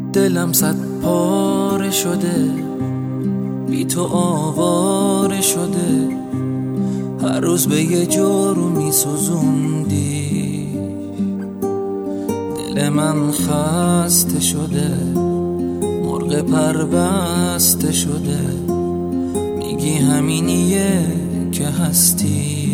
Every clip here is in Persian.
دلم صد پاره شده، بی تو آواره شده، هر روز به یه جورو می سوزوندی. دل من خسته شده، مرغ پربسته شده، میگی همینیه که هستی.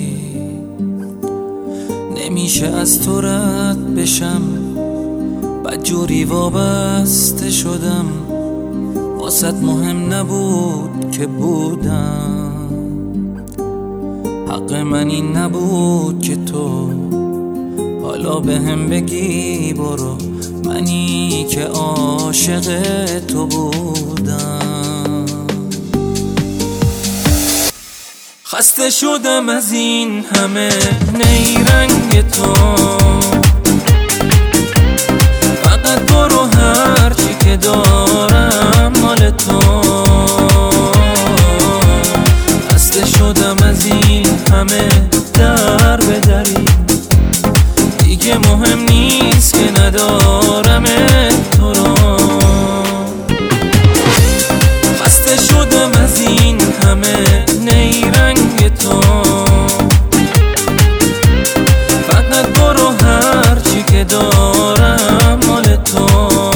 نمیشه از تو رد بشم، بدجوری وابسته شدم، واسط مهم نبود که بودم. حق من این نبود که تو حالا به هم بگی برو، منی که عاشق تو بودم. خسته شدم از این همه نیرنگ تو، فقط برو هرچی که دارم مال تو. خسته شدم از این همه در به دری، دیگه مهم نیست که ندارم تو رو. خسته شدم از این همه نیرنگ تو، فقط برو هرچی که دارم مال تو.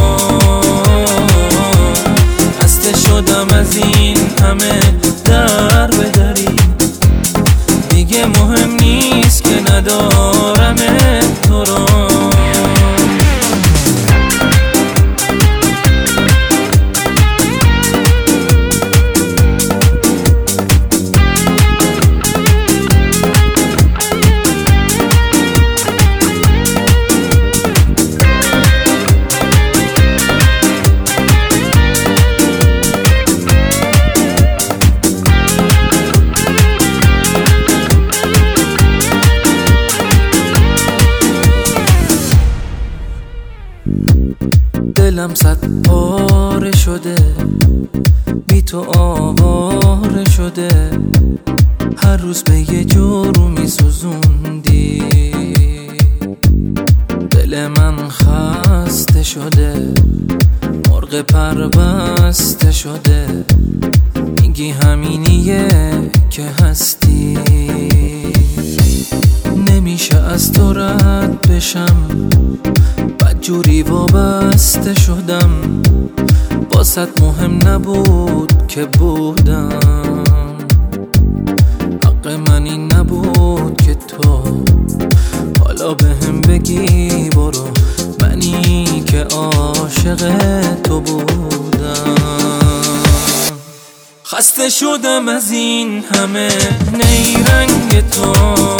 خسته شدم از این همه در به دری، دیگه مهم نیست که ندارم تو رو. دلم صد پاره شده، بی تو آواره شده، هر روز به یه جورو می سوزوندی. دل من خسته شده، مرغ پربسته شده، میگی همینیه که هستی. نمیشه از تو رد بشم، بدجوری وابسته شدم، واسط مهم نبود که بودم. حق من این نبود که تو حالا به هم بگی برو، منی که عاشق تو بودم. خسته شدم از این همه نیرنگ تو،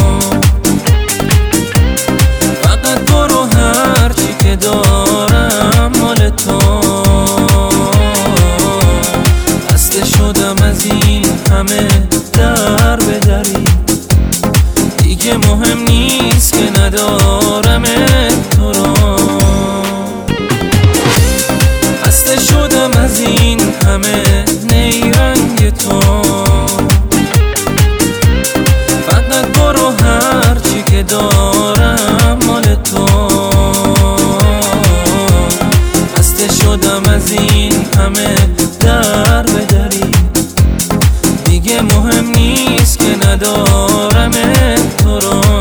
فقط برو هرچی که دارم مال تو. خسته شدم از این همه در به دری، دیگه مهم نیست که ندارم تو رو. خسته شدم از این همه نیرنگ تو، فقط برو هرچی که دارم مال تو. خسته شدم از این همه در به دری، دیگه مهم نیست که ندارم تو رو.